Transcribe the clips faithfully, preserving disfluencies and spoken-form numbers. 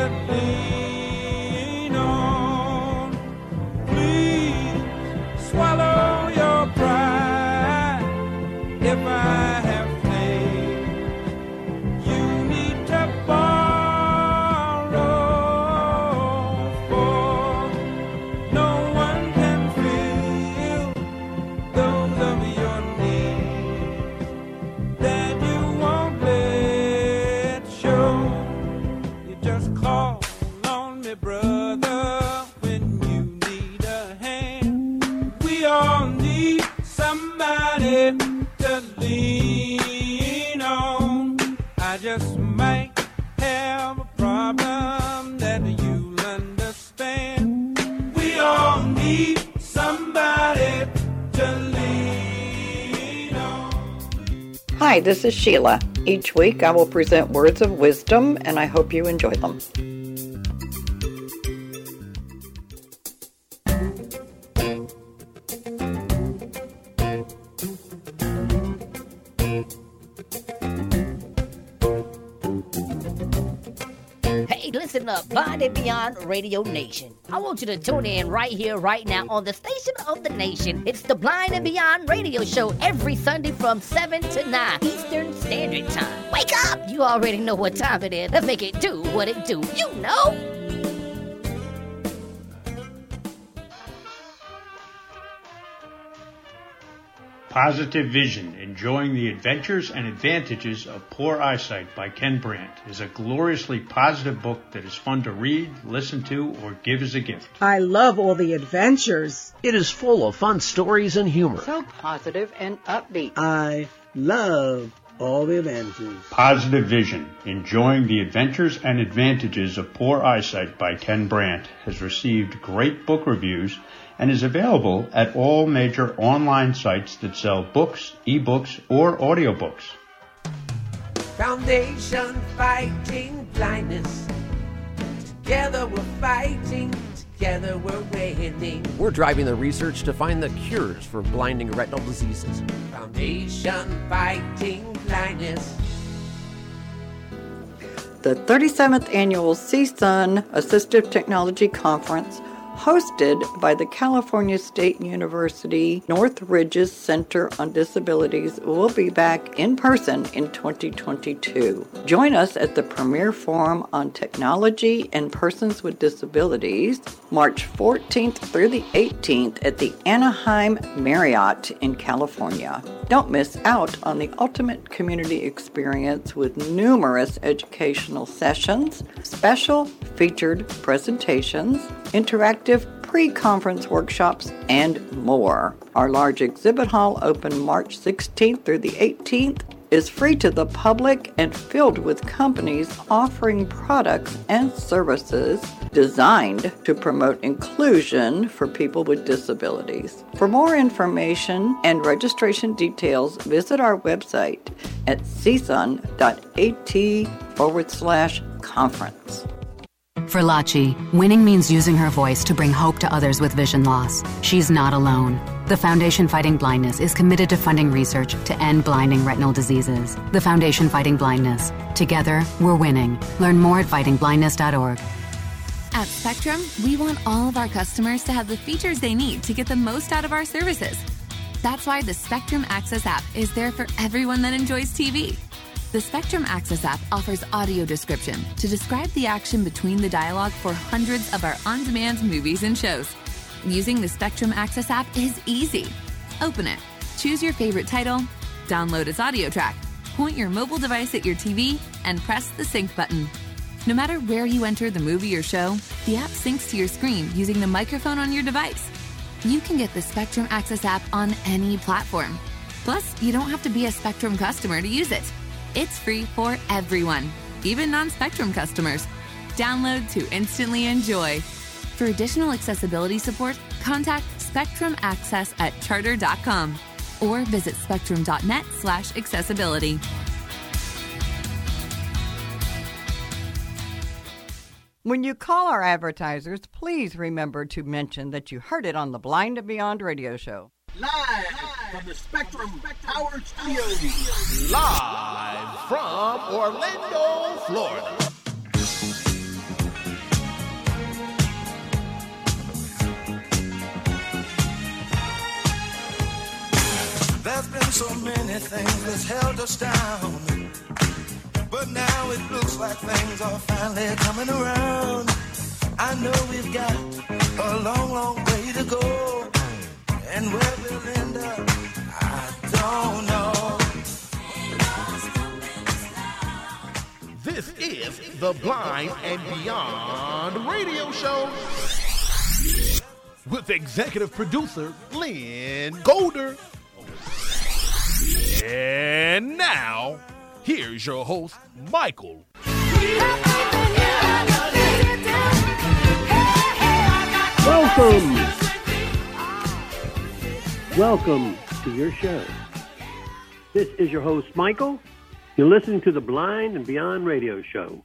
lean on. Please swallow your pride. If I have faith, you need to borrow, for no one can fill those of your needs that you won't let show. You just call on me, brother, when you need a hand. We all need somebody to lean on. I just might have a problem that you'll understand. We all need somebody to lean on. Hi, this is Sheila. Each week I will present words of wisdom, and I hope you enjoy them. Hey, listen up, Blind and Beyond Radio Nation. I want you to tune in right here, right now, on the station of the nation. It's the Blind and Beyond Radio Show every Sunday from seven to nine Eastern Standard Time. Wake up! You already know what time it is. Let's make it do what it do. You know! Positive Vision, Enjoying the Adventures and Advantages of Poor Eyesight by Ken Brandt is a gloriously positive book that is fun to read, listen to, or give as a gift. I love all the adventures. It is full of fun stories and humor. So positive and upbeat. I love all the adventures. Positive Vision, Enjoying the Adventures and Advantages of Poor Eyesight by Ken Brandt has received great book reviews and is available at all major online sites that sell books, ebooks, or audiobooks. Foundation Fighting Blindness. Together we're fighting. Together we're winning. We're driving the research to find the cures for blinding retinal diseases. Foundation Fighting Blindness. The thirty-seventh Annual C S U N Assistive Technology Conference, hosted by the California State University Northridge's Center on Disabilities, will be back in person in twenty twenty-two. Join us at the Premier Forum on Technology and Persons with Disabilities, March fourteenth through the eighteenth at the Anaheim Marriott in California. Don't miss out on the ultimate community experience with numerous educational sessions, special featured presentations, interactive pre-conference workshops, and more. Our large exhibit hall, open March sixteenth through the eighteenth, is free to the public and filled with companies offering products and services designed to promote inclusion for people with disabilities. For more information and registration details, visit our website at csun.at forward slash conference. For Lachi, winning means using her voice to bring hope to others with vision loss. She's not alone. The Foundation Fighting Blindness is committed to funding research to end blinding retinal diseases. The Foundation Fighting Blindness. Together, we're winning. Learn more at fighting blindness dot org. At Spectrum, we want all of our customers to have the features they need to get the most out of our services. That's why the Spectrum Access app is there for everyone that enjoys T V. The Spectrum Access app offers audio description to describe the action between the dialogue for hundreds of our on-demand movies and shows. Using the Spectrum Access app is easy. Open it, choose your favorite title, download its audio track, point your mobile device at your T V, and press the sync button. No matter where you enter the movie or show, the app syncs to your screen using the microphone on your device. You can get the Spectrum Access app on any platform. Plus, you don't have to be a Spectrum customer to use it. It's free for everyone, even non-Spectrum customers. Download to instantly enjoy. For additional accessibility support, contact Spectrum Access at charter dot com or visit spectrum.net slash accessibility. When you call our advertisers, please remember to mention that you heard it on the Blind and Beyond radio show. Live from the Spectrum Power Studios. Live from Orlando, Florida. So many things that's held us down, but now it looks like things are finally coming around. I know we've got a long, long way to go, and where we'll end up, I don't know. This is the Blind and Beyond Radio Show with executive producer Lynn Golder. And now, here's your host, Michael. Welcome. Welcome to your show. This is your host, Michael. You're listening to the Blind and Beyond Radio Show.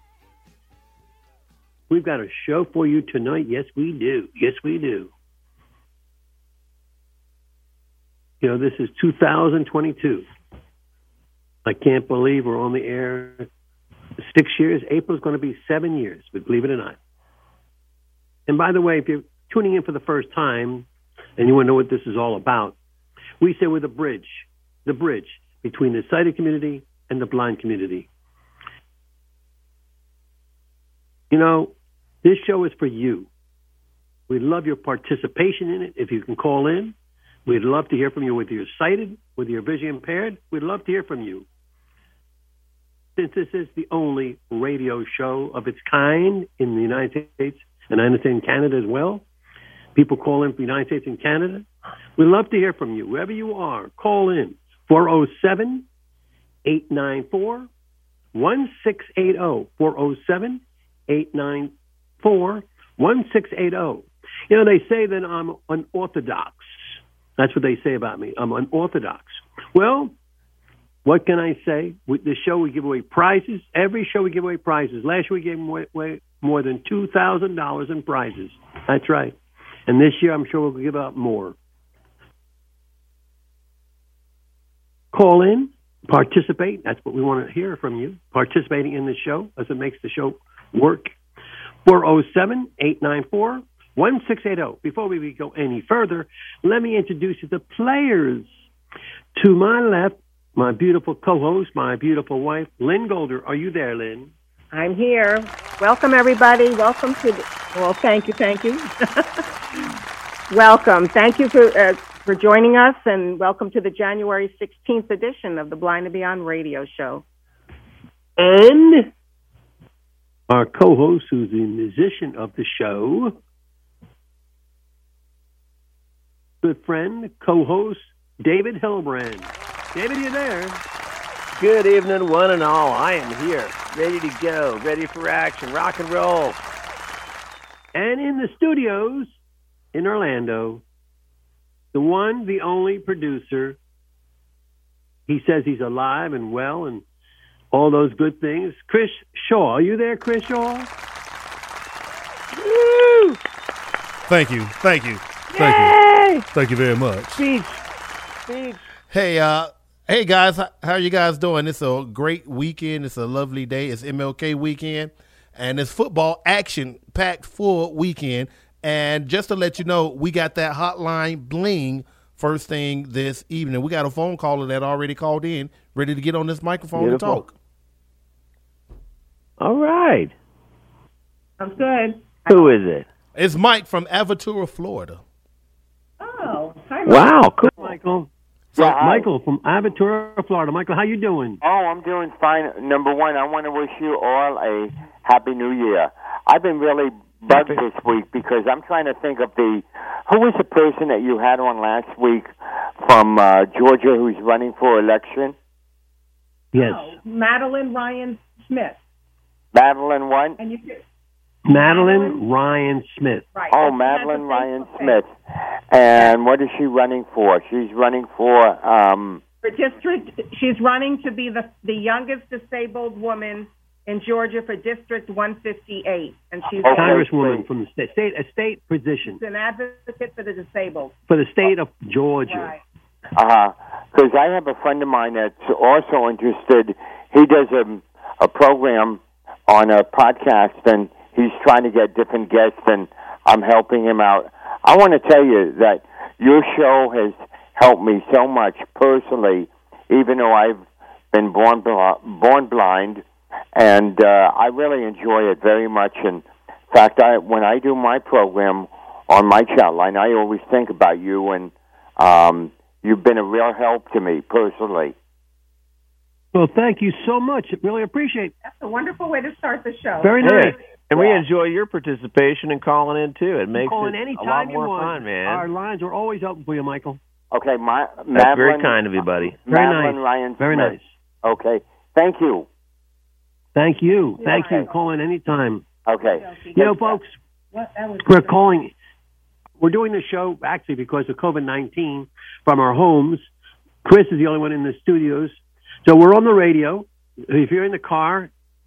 We've got a show for you tonight. Yes, we do. Yes, we do. You know, this is two thousand twenty-two. I can't believe we're on the air six years. April's going to be seven years, but believe it or not. And by the way, if you're tuning in for the first time and you want to know what this is all about, we say we're the bridge, the bridge between the sighted community and the blind community. You know, this show is for you. We'd love your participation in it if you can call in. We'd love to hear from you, whether you're sighted, whether you're vision impaired. We'd love to hear from you. Since this is the only radio show of its kind in the United States, and I understand Canada as well, people call in from the United States and Canada. We'd love to hear from you. Wherever you are, call in. four oh seven, eight nine four, one six eight zero. four oh seven, eight nine four, one six eight zero. You know, they say that I'm unorthodox. That's what they say about me. I'm unorthodox. Well, what can I say? With this show, we give away prizes. Every show, we give away prizes. Last year, we gave away more than two thousand dollars in prizes. That's right. And this year, I'm sure we'll give out more. Call in, participate. That's what we want to hear from you. Participating in the show, as it makes the show work. four oh seven, eight nine four, one six eight zero. Before we go any further, let me introduce you to players. To my left, my beautiful co-host, my beautiful wife, Lynn Golder. Are you there, Lynn? I'm here. Welcome, everybody. Welcome to the, well, thank you, thank you. Welcome. Thank you for uh, for joining us, and welcome to the January sixteenth edition of the Blind and Beyond Radio Show. And our co-host, who's the musician of the show, good friend, co-host, David Hillbrand. David, you there? Good evening, one and all. I am here, ready to go, ready for action, rock and roll. And in the studios in Orlando, the one, the only producer. He says he's alive and well and all those good things. Chris Shaw. Are you there, Chris Shaw? Woo! Thank you. Thank you. Thank Yay! you. Thank you very much. Speech. Speech. Hey, uh, hey guys, how are you guys doing? It's a great weekend. It's a lovely day. It's M L K weekend, and it's football action packed full weekend. And just to let you know, we got that hotline bling first thing this evening. We got a phone caller that already called in, ready to get on this microphone Beautiful. and talk. All right. Sounds good. Who is it? It's Mike from Aventura, Florida. Oh, hi, Mike. Wow, cool. Michael. Yeah, uh, Michael from Aventura, Florida. Michael, how you doing? Oh, I'm doing fine. Number one, I want to wish you all a Happy New Year. I've been really bugged this week because I'm trying to think of the, who was the person that you had on last week from uh, Georgia who's running for election? Yes. Oh, Madeline Ryan Smith. Madeline what? And you could, Madeline Ryan Smith. right. Oh, That's Madeline the Ryan Facebook Smith. page. And what is she running for? She's running for... Um, For district, she's running to be the the youngest disabled woman in Georgia for District one fifty-eight, and she's Okay. Congresswoman from the state, state a state position an advocate for the disabled. for the state of Georgia. Right. Uh-huh. Because I have a friend of mine that's also interested. He does a, a program on a podcast, and he's trying to get different guests, and I'm helping him out. I want to tell you that your show has helped me so much personally, even though I've been born bl- born blind, and uh, I really enjoy it very much. And in fact, I when I do my program on my chat line, I always think about you, and um, you've been a real help to me personally. Well, thank you so much. Really appreciate it. That's a wonderful way to start the show. Very nice. Yeah. And we enjoy your participation and calling in, too. It makes Call in it anytime a lot you more want. fun, man. Our lines are always open for you, Michael. Okay, my That's Madeline, very kind of you, buddy. Very Madeline nice. Ryan Very Smith. nice. Okay, thank you. Thank you. Thank Okay. you. Call in anytime. Okay. You know, folks, What? That was we're calling. We're doing the show actually because of COVID nineteen from our homes. Chris is the only one in the studios, so we're on the radio. If you're in the car,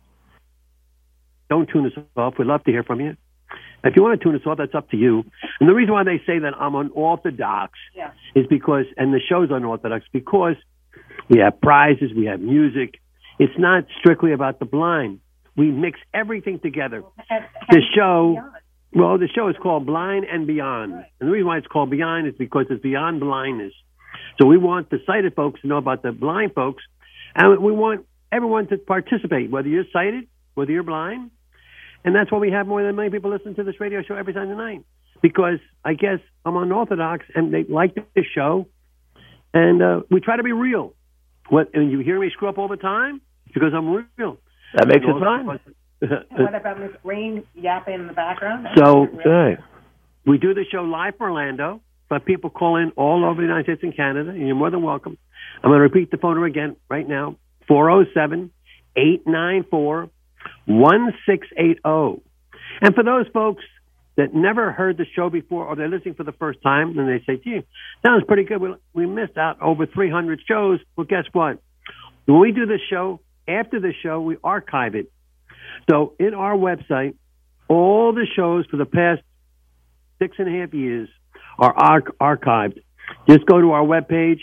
don't tune us off. We'd love to hear from you. If you want to tune us off, that's up to you. And the reason why they say that I'm unorthodox Yeah. is because, and the show's unorthodox because we have prizes, we have music. It's not strictly about the blind. We mix everything together. The show, well, the show is called Blind and Beyond. And the reason why it's called Beyond is because it's beyond blindness. So we want the sighted folks to know about the blind folks, and we want everyone to participate, whether you're sighted, whether you're blind. And that's why we have more than many people listen to this radio show every Sunday night. Because I guess I'm unorthodox, and they like the show, and uh, we try to be real. What, and you hear me screw up all the time? Because I'm real. That makes it fun. And what about Miss Green yapping in the background? So Right. we do the show live for Orlando, but people call in all over the United States and Canada, and you're more than welcome. I'm going to repeat the phone number again right now, four oh seven, eight nine four, one six eight oh. And for those folks that never heard the show before or they're listening for the first time, and they say, gee, sounds pretty good. We, we missed out over three hundred shows. Well, guess what? When we do the show, after the show, we archive it. So in our website, all the shows for the past six and a half years are arch- archived. Just go to our webpage,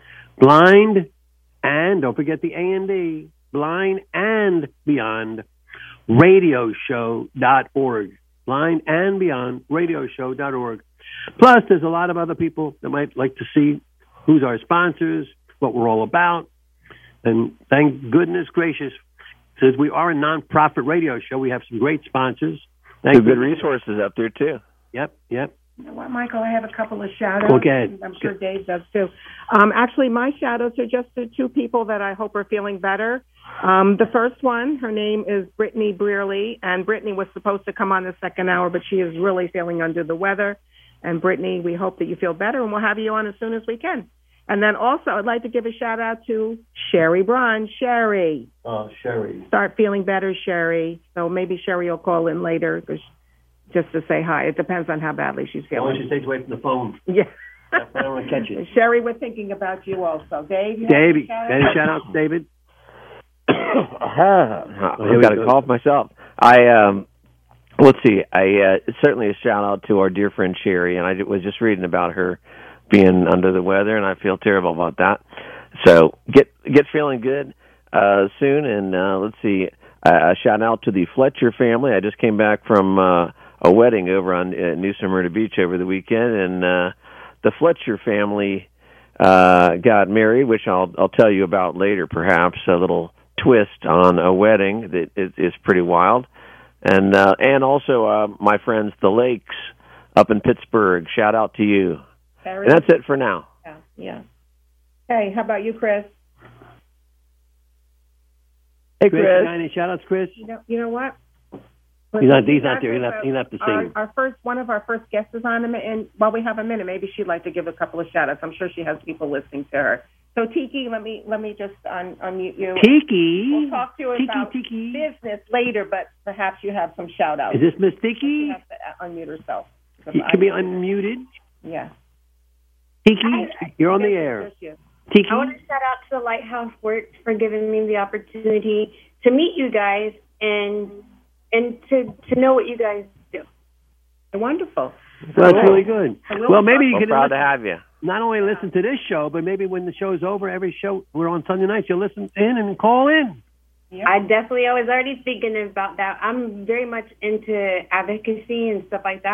Blind and, don't forget the A and D, Blind and Beyond, radio show dot org. Blind and Beyond, radio show dot org. Plus, there's a lot of other people that might like to see who's our sponsors, what we're all about. And thank goodness gracious, since we are a non-profit radio show, we have some great sponsors. Thank Some good you. resources up there, too. Yep, yep. You know what, Michael? I have a couple of shout-outs. Go ahead. I'm sure Dave does, too. Um, actually, my shout-outs are just to two people that I hope are feeling better. Um, the first one, her name is Brittany Brearley, and Brittany was supposed to come on the second hour, but she is really feeling under the weather. And, Brittany, we hope that you feel better, and we'll have you on as soon as we can. And then also, I'd like to give a shout-out to Sherry Braun. Sherry. Oh, Sherry. Start feeling better, Sherry. So maybe Sherry will call in later 'cause just to say hi. It depends on how badly she's As long feeling. as she stays away from the phone. Yeah. I don't want to catch it. Sherry, we're thinking about you also. Dave? You Davey. have Any any shout-outs, David? I've got to cough myself. I um, let's see. I uh, certainly a shout out to our dear friend Sherry, and I was just reading about her being under the weather, and I feel terrible about that. So get get feeling good uh, soon, and uh, let's see. Uh, a shout out to the Fletcher family. I just came back from uh, a wedding over on uh, New Smyrna Beach over the weekend, and uh, the Fletcher family uh, got married, which I'll I'll tell you about later, perhaps a little twist on a wedding that is, is pretty wild, and uh, and also uh, my friends the Lakes up in Pittsburgh. Shout out to you. Harry? And that's it for now. Yeah. yeah. Hey, how about you, Chris? Hey, Chris. Chris. You got any shout-outs, Chris? You know, you know what? He's not, he's not there. He'll have, he'll have to Our, sing. our first, one of our first guests is on, and while we have a minute, maybe she'd like to give a couple of shout-outs. I'm sure she has people listening to her. So, Tiki, let me let me just un, unmute you. Tiki. We'll talk to you Tiki, about Tiki. business later, but perhaps you have some shout-outs. Is this Miss Tiki? She has to unmute herself. She can be unmuted. Yeah. Tiki, you're on the air. Tiki. I want to shout out to the Lighthouse Works for giving me the opportunity to meet you guys and and to, to know what you guys do. Wonderful. Well, that's really good. Well, maybe you We're can proud listen, to have you. not only listen to this show, but maybe when the show's over, every show we're on Sunday nights, you'll listen in and call in. I definitely, I was already thinking about that. I'm very much into advocacy and stuff like that.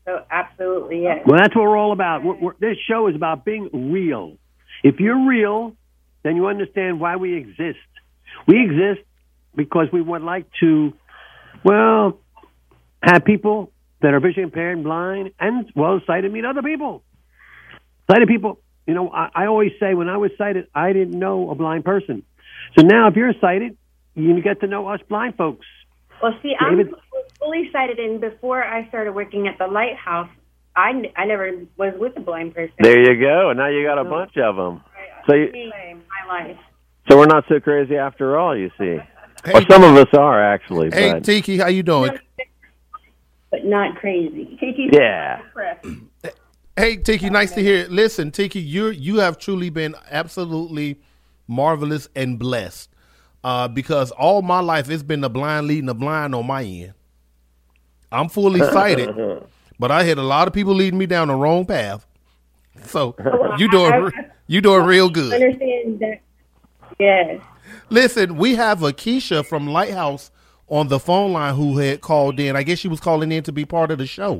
So absolutely, yes. Well, that's what we're all about. We're, we're, this show is about being real. If you're real, then you understand why we exist. We exist because we would like to, well, have people that are visually impaired and blind and, well, sighted meet other people. Sighted people, you know, I, I always say when I was sighted, I didn't know a blind person. So now if you're sighted, you get to know us blind folks. Well, see, David, I'm fully sighted, and before I started working at the Lighthouse, I, n- I never was with a blind person. There you go. And now you got a bunch of them. So, you, my life. so we're not so crazy after all, you see. Hey, or some of us are, actually. Hey, but. Tiki, how you doing? But not crazy. Tiki, yeah. Hey, Tiki, nice to hear it. Listen, Tiki, you you have truly been absolutely marvelous and blessed uh, because all my life it's been the blind leading the blind on my end. I'm fully sighted, but I had a lot of people leading me down the wrong path. So you doing you doing real good. Understand that? Yes. Listen, we have Akeisha from Lighthouse on the phone line who had called in. I guess she was calling in to be part of the show.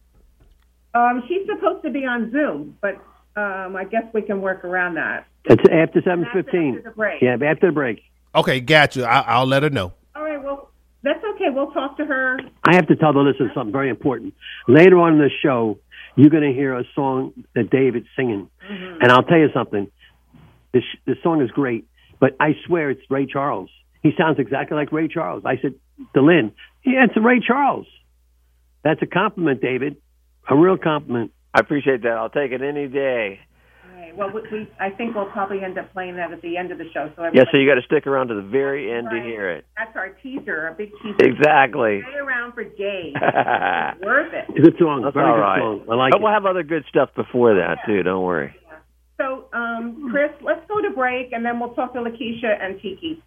Um, she's supposed to be on Zoom, but um, I guess we can work around that. It's after seven fifteen. After the break. Yeah, after the break. Okay, gotcha. I, I'll let her know. All right, well, that's okay. We'll talk to her. I have to tell the listeners something very important. Later on in the show, you're going to hear a song that David's singing. Mm-hmm. And I'll tell you something. This, this song is great, but I swear it's Ray Charles. He sounds exactly like Ray Charles. I said to Lynn, yeah, it's Ray Charles. That's a compliment, David. A real compliment. I appreciate that. I'll take it any day. All right. Well, we, we, I think we'll probably end up playing that at the end of the show. So yeah, so you got to stick around to the very end right. to hear it. That's our teaser, a big teaser. Exactly. Stay around for days. It's worth it. It's a good song. That's very all good right. song. I like but it. We'll have other good stuff before that, yeah. too. Don't worry. Yeah. So, um, Chris, let's go to break, and then we'll talk to Lakeisha and Tiki.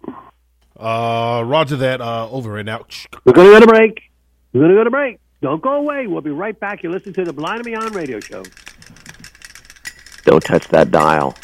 Uh, roger that. Uh, over and out. We're going to go to break. We're going to go to break. Don't go away. We'll be right back. You listen to the Blind and Beyond radio show. Don't touch that dial.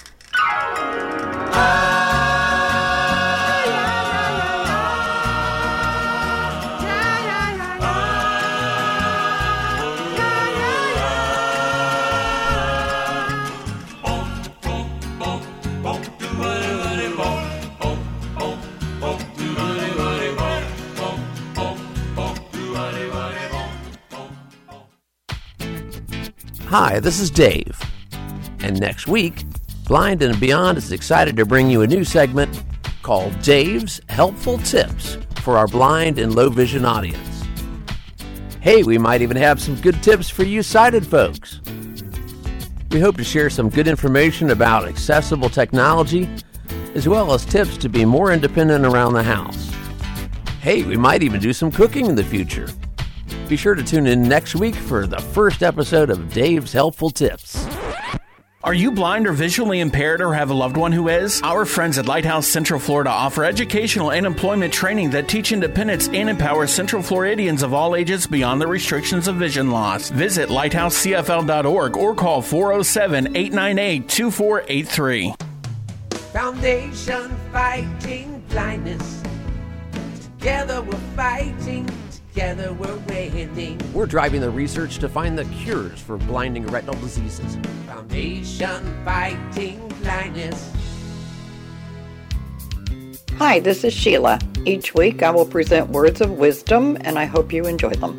Hi, this is Dave. And next week, Blind and Beyond is excited to bring you a new segment called Dave's Helpful Tips for our blind and low vision audience. Hey, we might even have some good tips for you sighted folks. We hope to share some good information about accessible technology, as well as tips to be more independent around the house. Hey, we might even do some cooking in the future. Be sure to tune in next week for the first episode of Dave's Helpful Tips. Are you blind or visually impaired or have a loved one who is? Our friends at Lighthouse Central Florida offer educational and employment training that teach independence and empower Central Floridians of all ages beyond the restrictions of vision loss. Visit lighthouse c f l dot org or call four oh seven, eight nine eight, two four eight three. Foundation Fighting Blindness. Together we're fighting. Together we're winning. We're driving the research to find the cures for blinding retinal diseases. Foundation Fighting Blindness. Hi, this is Sheila. Each week I will present words of wisdom, and I hope you enjoy them.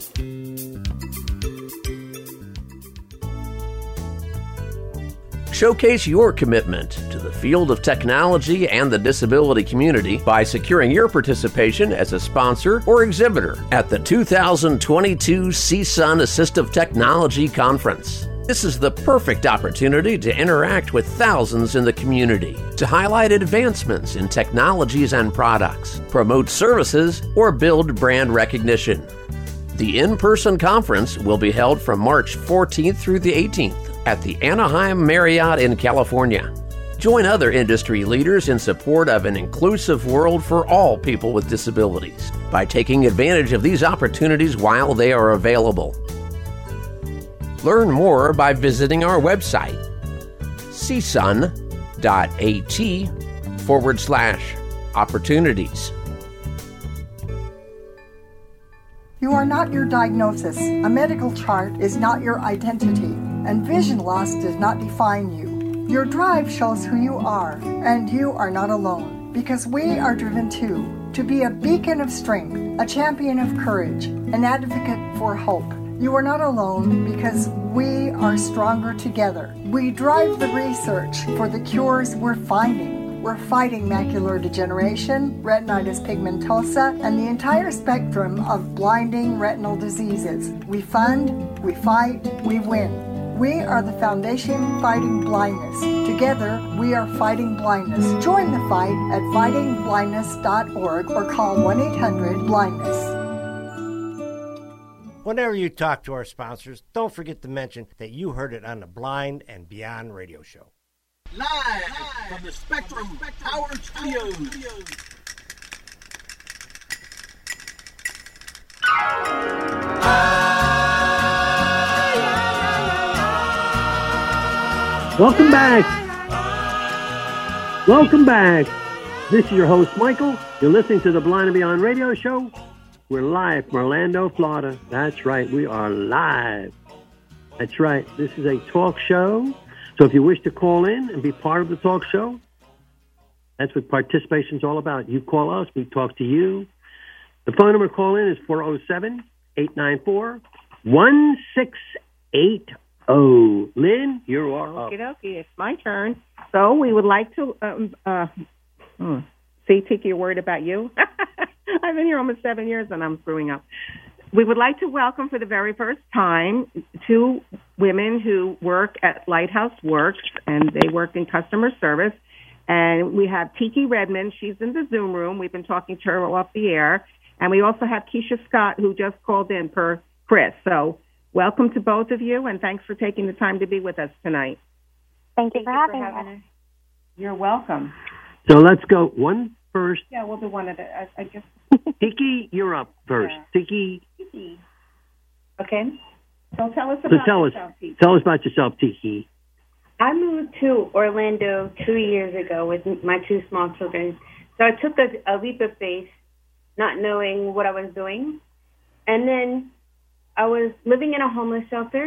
Showcase your commitment to the field of technology and the disability community by securing your participation as a sponsor or exhibitor at the two thousand twenty-two C S U N Assistive Technology Conference. This is the perfect opportunity to interact with thousands in the community, to highlight advancements in technologies and products, promote services, or build brand recognition. The in-person conference will be held from March fourteenth through the eighteenth at the Anaheim Marriott in California. Join other industry leaders in support of an inclusive world for all people with disabilities by taking advantage of these opportunities while they are available. Learn more by visiting our website, c s u n dot a t forward slash opportunities. You are not your diagnosis. A medical chart is not your identity, and vision loss does not define you. Your drive shows who you are, and you are not alone, because we are driven too, to be a beacon of strength, a champion of courage, an advocate for hope. You are not alone because we are stronger together. We drive the research for the cures we're finding. We're fighting macular degeneration, retinitis pigmentosa, and the entire spectrum of blinding retinal diseases. We fund, we fight, we win. We are the Foundation Fighting Blindness. Together, we are fighting blindness. Join the fight at fighting blindness dot org or call one eight hundred blindness. Whenever you talk to our sponsors, don't forget to mention that you heard it on the Blind and Beyond radio show. Live from the Spectrum Power Studios. Welcome back. Welcome back. This is your host, Michael. You're listening to the Blind and Beyond radio show. We're live from Orlando, Florida. That's right. We are live. That's right. This is a talk show. So if you wish to call in and be part of the talk show, that's what participation is all about. You call us, we talk to you. The phone number to call in is four oh seven, eight nine four, one six eight oh. Lynn, you are up. Okie dokie, it's my turn. So we would like to, um, uh, hmm. see, Tiki, you're worried about you? I've been here almost seven years and I'm screwing up. We would like to welcome for the very first time two women who work at Lighthouse Works, and they work in customer service. And we have Tiki Redmond. She's in the Zoom room. We've been talking to her off the air. And we also have Keisha Scott, who just called in per Chris. So welcome to both of you, and thanks for taking the time to be with us tonight. Thank you Thank for you having for having us. You're welcome. So let's go one first. Yeah, we'll do one at a, I, I guess. Tiki, you're up first. Yeah. Tiki. Okay. So tell us So about tell us, yourself, Tiki. tell us about yourself, Tiki. I moved to Orlando two years ago with my two small children. So I took a, a leap of faith, not knowing what I was doing. And then I was living in a homeless shelter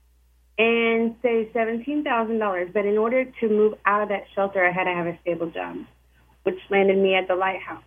and saved seventeen thousand dollars. But in order to move out of that shelter, I had to have a stable job, which landed me at the Lighthouse.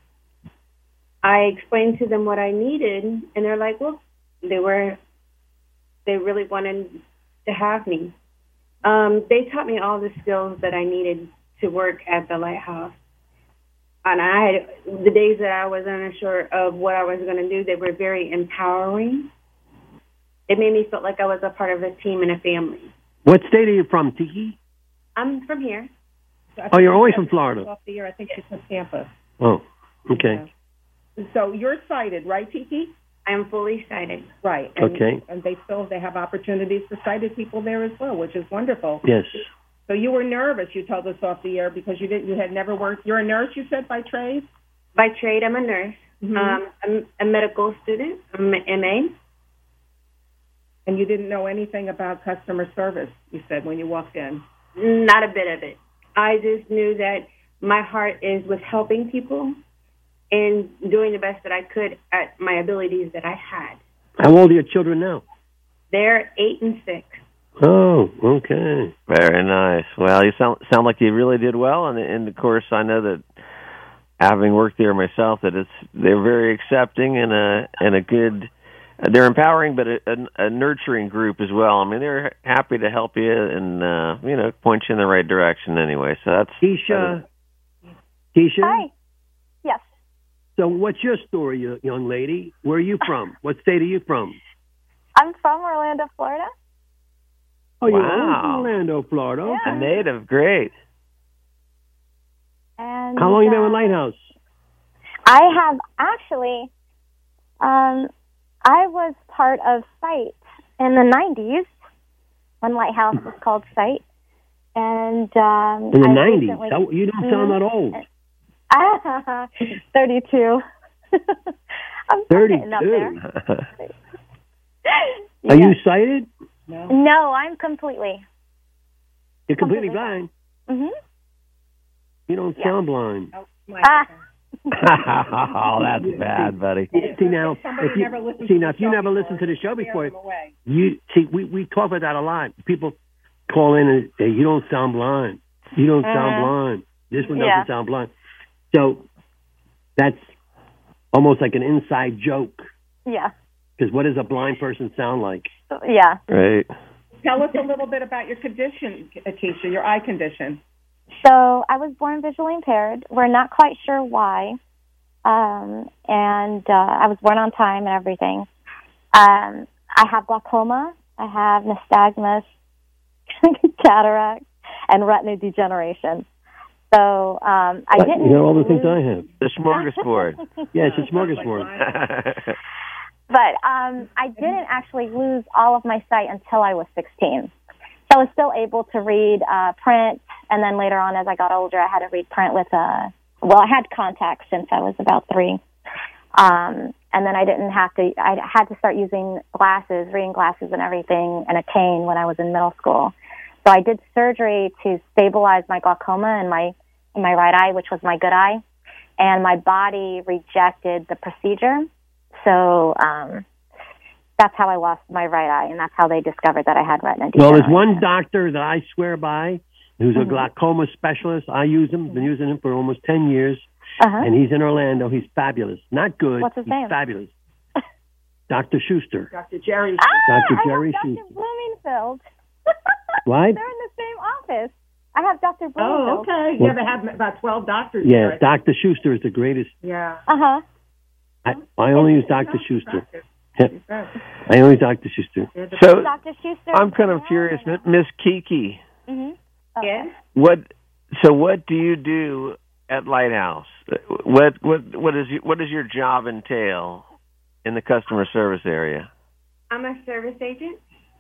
I explained to them what I needed, and they're like, well, they were, they really wanted to have me. Um, they taught me all the skills that I needed to work at the Lighthouse. And I had, the days that I was unsure of what I was going to do, they were very empowering. It made me feel like I was a part of a team and a family. What state are you from, Tiki? I'm from here. Oh, you're always from Florida. Off the year, I think she's from Tampa. Oh, okay. So you're sighted, right, Tiki? I'm fully sighted. Right. And, Okay. And they still they have opportunities for sighted people there as well, which is wonderful. Yes. So you were nervous, you told us off the air, because you didn't you had never worked. You're a nurse, you said, by trade? By trade, I'm a nurse. Mhm. Um, I'm a medical student. I'm an M A. And you didn't know anything about customer service, you said, when you walked in. Not a bit of it. I just knew that my heart is with helping people and doing the best that I could at my abilities that I had. How old are your children now? They're eight and six. Oh, okay. Very nice. Well, you sound sound like you really did well, and and of course I know that having worked there myself, that it's they're very accepting and a and a good. They're empowering, but a, a, a nurturing group as well. I mean, they're happy to help you and uh, you know point you in the right direction anyway. So that's Keisha. Keisha. Hi. Yes. So, what's your story, you- young lady? Where are you from? What state are you from? I'm from Orlando, Florida. Oh, you're Wow. from Orlando, Florida. Yeah. a native. Great. And How long you been uh, with Lighthouse? I have actually, um, I was part of SITE in the nineties when Lighthouse was called SITE. And um, In the I nineties? recently- That- you don't sound that old. thirty-two. I'm getting up there. Are you sighted? No. No, I'm completely. You're completely Completely. blind. hmm You don't Yeah. sound blind. Oh, my Ah. Oh, that's bad, buddy. See now, Somebody if you, never listened see to now, the if you show never before, listened to the show scare before, them away. you see, we we talk about that a lot. People call in and say, "You don't sound blind. You don't sound Mhm. blind. This one doesn't Yeah. sound blind." So that's almost like an inside joke. Yeah. Because what does a blind person sound like? Yeah. Right. Tell us a little bit about your condition, Keisha, your eye condition. So I was born visually impaired. We're not quite sure why. Um, and uh, I was born on time and everything. Um, I have glaucoma. I have nystagmus, cataract, and retinal degeneration. So um, I But didn't. you know all the things I have. The smorgasbord. Yeah, it's a smorgasbord. But um, I didn't actually lose all of my sight until I was sixteen. So I was still able to read uh, print, and then later on, as I got older, I had to read print with a. Well, I had contacts since I was about three, um, and then I didn't have to. I had to start using glasses, reading glasses, and everything, and a cane when I was in middle school. So I did surgery to stabilize my glaucoma in my in my right eye, which was my good eye, and my body rejected the procedure. So um, that's how I lost my right eye, and that's how they discovered that I had retina Well, degeneration. there's one doctor that I swear by who's a Mhm. glaucoma specialist. I use him. Been using him for almost ten years. Uh-huh. And he's in Orlando. He's fabulous. Not good. What's his he's name? fabulous. Doctor Schuster. Doctor Jerry. Ah, Doctor I Jerry have Doctor Schuster. Bloomingfield. What? They're in the same office. I have Doctor Bloomingfield. Oh, okay. Yeah, they have about twelve doctors Yeah, there. Doctor Schuster is the greatest. Yeah. Uh-huh. I, I only use Doctor Schuster. I only use Doctor Schuster. So Doctor Schuster. I'm kind of curious, Miss Kiki. Mm-hmm. Yes. What? So what do you do at Lighthouse? What what what is your, what does your job entail in the customer service area? I'm a service agent.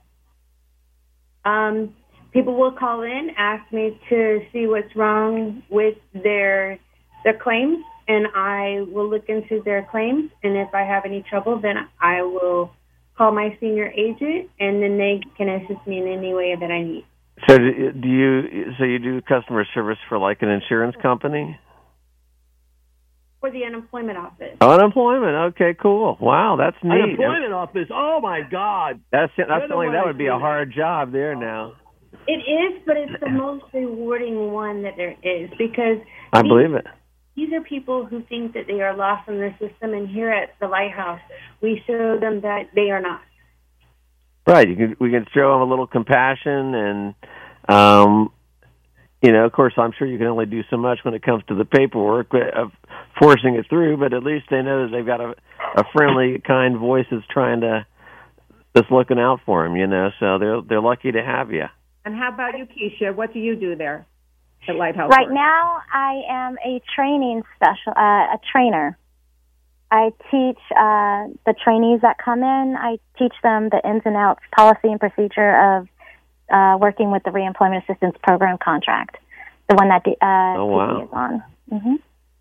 Um, people will call in, ask me to see what's wrong with their their claims, and I will look into their claims. And if I have any trouble, then I will call my senior agent, and then they can assist me in any way that I need. So do do you so you do customer service for like an insurance company? For the unemployment office. Unemployment. Okay, cool. Wow, that's neat. Unemployment office. Oh my God. That's that's You're the only one that who would be a did it. hard job there now. It is, but it's the most rewarding one that there is because I these, believe it. these are people who think that they are lost in the system, and here at the Lighthouse, we show them that they are not. Right. You can we can show them a little compassion and um you know, of course, I'm sure you can only do so much when it comes to the paperwork of forcing it through, but at least they know that they've got a, a friendly, kind voice that's trying to, that's looking out for them, you know, so they're they're lucky to have you. And how about you, Keisha? What do you do there at Lighthouse? Right Works? now, I am a training special, uh, a trainer. I teach uh, the trainees that come in. I teach them the ins and outs, policy and procedure of uh, working with the Reemployment Assistance Program contract, the one that uh, Oh, wow. T P is on. Mm-hmm.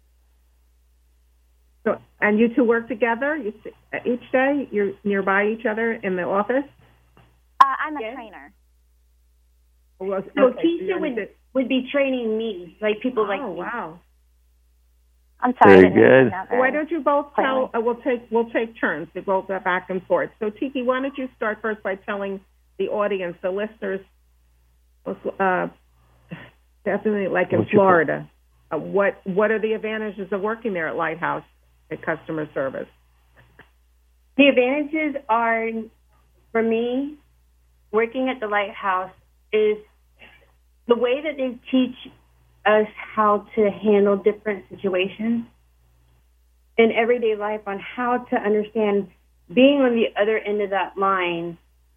So, and you two work together you, s- each day? You're nearby each other in the office? Uh, I'm a trainer. Well, So okay, Keisha you're- would, would be training me, like people like Oh, me. wow. I'm sorry. I Very didn't mean to good. say that very Why don't you both tell? plainly. Uh, we'll take we'll take turns to go back and forth. So, Tiki, why don't you start first by telling the audience, the listeners, uh, definitely like in What's your Florida, uh, what what are the advantages of working there at Lighthouse at customer service? The advantages are, for me, working at the Lighthouse is the way that they teach us how to handle different situations in everyday life, on how to understand being on the other end of that line,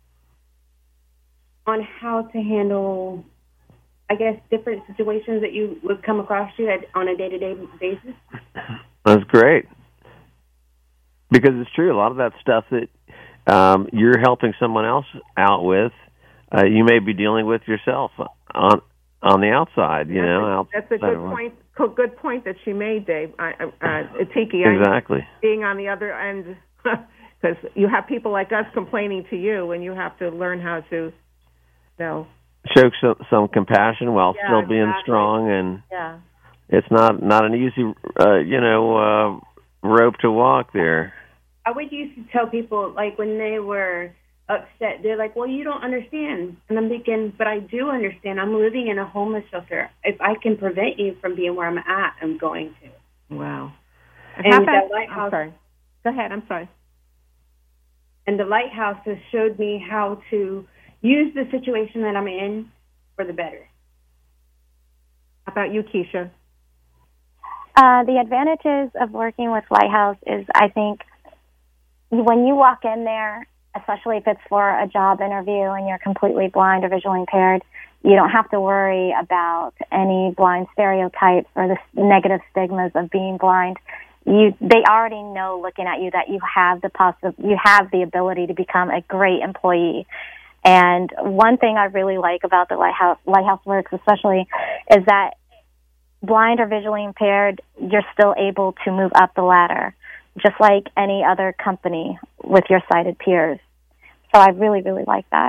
on how to handle, I guess, different situations that you would come across you at, on a day-to-day basis. That's great. Because it's true, a lot of that stuff that um, you're helping someone else out with, uh, you may be dealing with yourself on on the outside, you that's know. a, outside that's a good of- point. co- Good point that she made, Dave. I, I- uh, Tiki, I- Exactly. being on the other end, because you have people like us complaining to you, and you have to learn how to, you know. Show some, some compassion while Yeah, still being exactly. strong and Yeah. it's not not an easy, uh, you know, uh, rope to walk there. I would used to tell people, like, when they were upset, they're like, well, you don't understand. And I'm thinking, but I do understand. I'm living in a homeless shelter. If I can prevent you from being where I'm at, I'm going to. Wow. And How the about, lighthouse, I'm sorry. Go ahead. I'm sorry. And the lighthouse has showed me how to use the situation that I'm in for the better. How about you, Keisha? Uh, the advantages of working with Lighthouse is, I think, when you walk in there, especially if it's for a job interview and you're completely blind or visually impaired, you don't have to worry about any blind stereotypes or the negative stigmas of being blind. You, they already know, looking at you, that you have the possi- you have the ability to become a great employee. And one thing I really like about the Lighthouse, Lighthouse Works especially, is that blind or visually impaired, you're still able to move up the ladder, just like any other company with your sighted peers. So I really, really like that.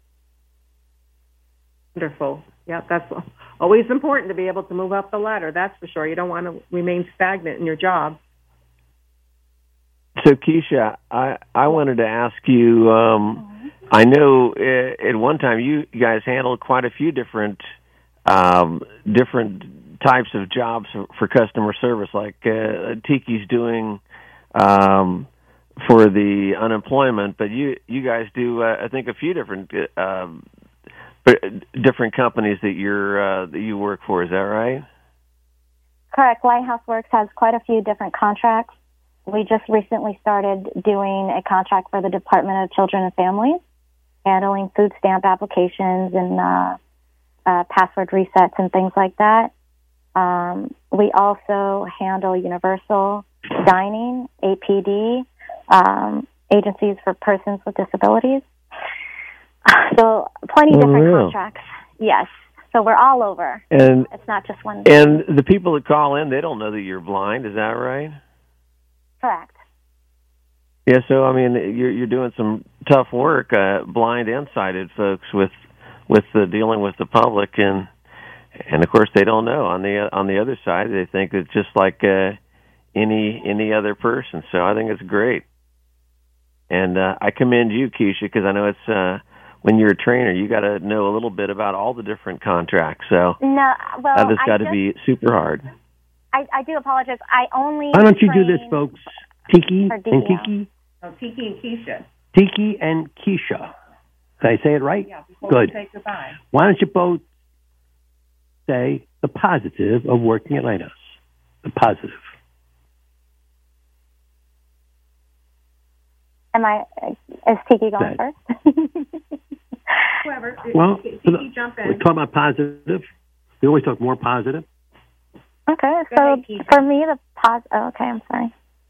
Wonderful. Yeah, that's always important to be able to move up the ladder. That's for sure. You don't want to remain stagnant in your job. So, Keisha, I, I wanted to ask you, um, I know uh, at one time you guys handled quite a few different um, different types of jobs for, for customer service, like uh, Tiki's doing um, for the unemployment, but you, you guys do, uh, I think, a few different uh, different companies that you're uh, that you work for. Is that right? Correct. Lighthouse Works has quite a few different contracts. We just recently started doing a contract for the Department of Children and Families, handling food stamp applications and uh, uh, password resets and things like that. Um, we also handle Universal Dining, A P D, um, agencies for persons with disabilities. So plenty of Oh, different really? contracts. Yes. So we're all over. And It's not just one. and the people that call in, they don't know that you're blind. Is that right? Correct. Yeah. So I mean, you're you're doing some tough work, uh, blind and sighted folks, with with the dealing with the public, and and of course they don't know. On the on the other side, they think it's just like uh, any any other person. So I think it's great, and uh, I commend you, Keisha, because I know it's. Uh, When you're a trainer, you got to know a little bit about all the different contracts. So No, well, that has I got to just- be super hard. I, I do apologize. I only. Why don't you do this, train folks? Tiki for and D E O. Kiki? Oh, Tiki and Keisha. Tiki and Keisha. Did I say it right? Yeah, before Good. we say goodbye. Why don't you both say the positive of working at Lighthouse? The positive. Am I? Is Tiki going Good. first? Whoever. Well, Tiki, for the- Tiki, jump we in. talk about positive. We always talk more positive. Okay, Go so ahead, Keisha. for me, the pos. Oh, okay, I'm sorry.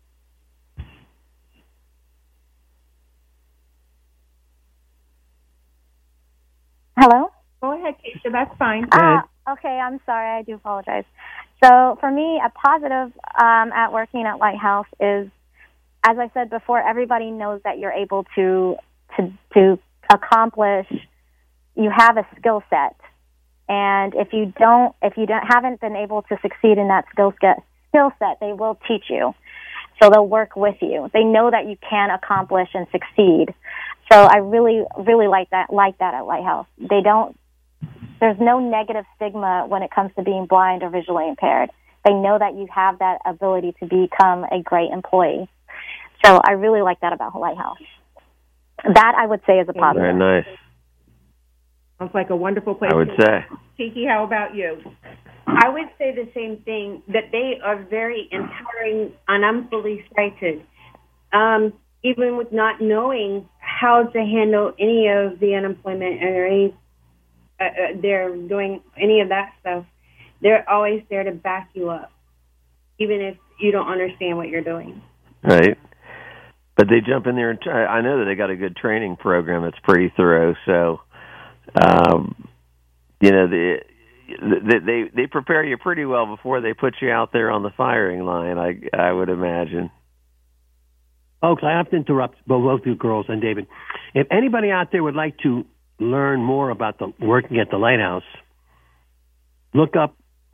Hello? Go ahead, Keisha. That's fine. Ah, okay, I'm sorry. I do apologize. So for me, a positive um, at working at Lighthouse is, as I said before, everybody knows that you're able to to to accomplish. You have a skill set, and if you don't, if you don't haven't been able to succeed in that skill set, skill set, they will teach you. So they'll work with you. They know that you can accomplish and succeed. So I really, really like that. Like that at Lighthouse. They don't. There's no negative stigma when it comes to being blind or visually impaired. They know that you have that ability to become a great employee. So I really like that about Lighthouse. That I would say is a positive. Very nice. Sounds like a wonderful place. I would to say. work. Tiki, how about you? I would say the same thing, that they are very empowering, and I'm fully sighted. Um, even with not knowing how to handle any of the unemployment or any, uh, uh, they're doing any of that stuff, they're always there to back you up, even if you don't understand what you're doing. Right. But they jump in there and try. I know that they got a good training program that's pretty thorough. So, um, you know, the, they, they they prepare you pretty well before they put you out there on the firing line, I, I would imagine. Folks, I have to interrupt both you girls and David. If anybody out there would like to learn more about the working at the Lighthouse, look up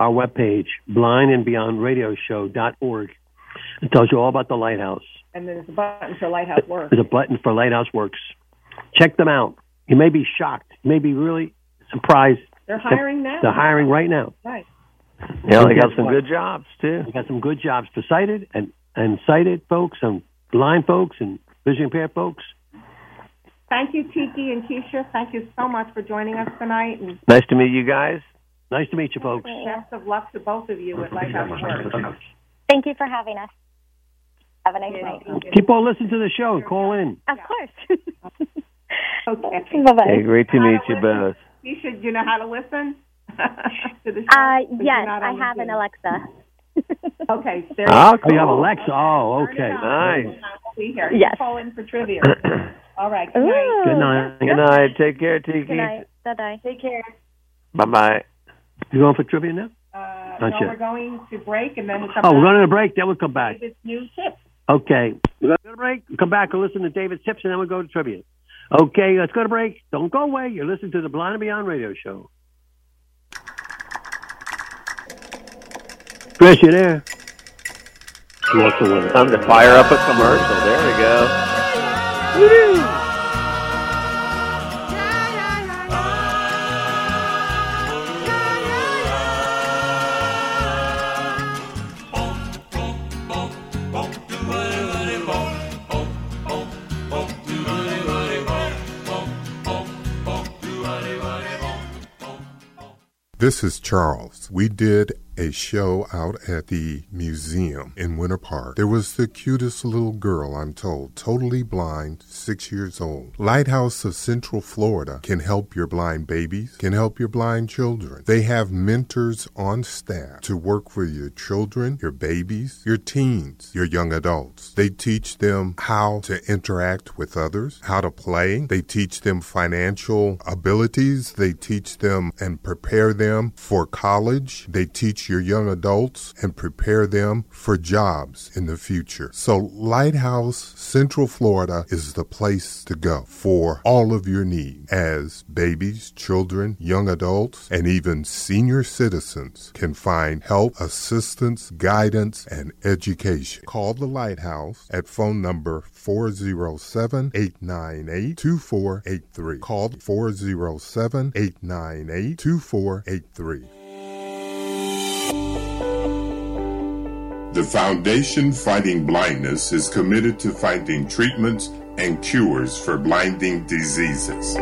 our webpage, blind and beyond radio show dot org. It tells you all about the Lighthouse. And then there's a button for Lighthouse Works. There's a button for Lighthouse Works. Check them out. You may be shocked. You may be really surprised. They're hiring now. They're hiring right now. Right. Yeah, they got some good jobs, too. They got some good jobs for sighted and, and sighted folks and blind folks and vision impaired folks. Thank you, Tiki and Keisha. Thank you so much for joining us tonight. And nice to meet you guys. Nice to meet you, folks. Best of luck to both of you at Lighthouse Works. Thank you for having us. Have a nice yeah, night. Keep on listening to the show and call in. Of course. Okay. Bye-bye. Hey, great to meet you both. Keisha, do you know how to listen to the show? Uh, yes, I have an Alexa. Okay. So oh, cool. You have Alexa. Oh, okay. Nice. Be here. Yes. Call in for trivia. All right. Good Ooh. night. Good night. Good night. Take care, Tiki. Good night. Bye-bye. Take care. Bye-bye. You going for trivia now? Uh, Not no, yet. we're going to break and then we'll come Oh, back. we're going to break, then we'll come back. David's new tips. Okay. We're going to go to break. We'll come back and listen to David's tips, and then we'll go to trivia. Okay, let's go to break. Don't go away. You're listening to the Blind and Beyond radio show. Chris, you there? Time to fire up a commercial. There we go. Woo! This is Charles. We did a show out at the museum in Winter Park. There was the cutest little girl, I'm told, totally blind, six years old. Lighthouse of Central Florida can help your blind babies, can help your blind children. They have mentors on staff to work with your children, your babies, your teens, your young adults. They teach them how to interact with others, how to play. They teach them financial abilities. They teach them and prepare them for college. They teach your young adults and prepare them for jobs in the future. So Lighthouse Central Florida is the place to go for all of your needs, as babies, children, young adults, and even senior citizens can find help, assistance, guidance, and education. Call the Lighthouse at phone number four oh seven, eight nine eight, two four eight three. Call four oh seven, eight nine eight, two four eight three. The Foundation Fighting Blindness is committed to finding treatments and cures for blinding diseases.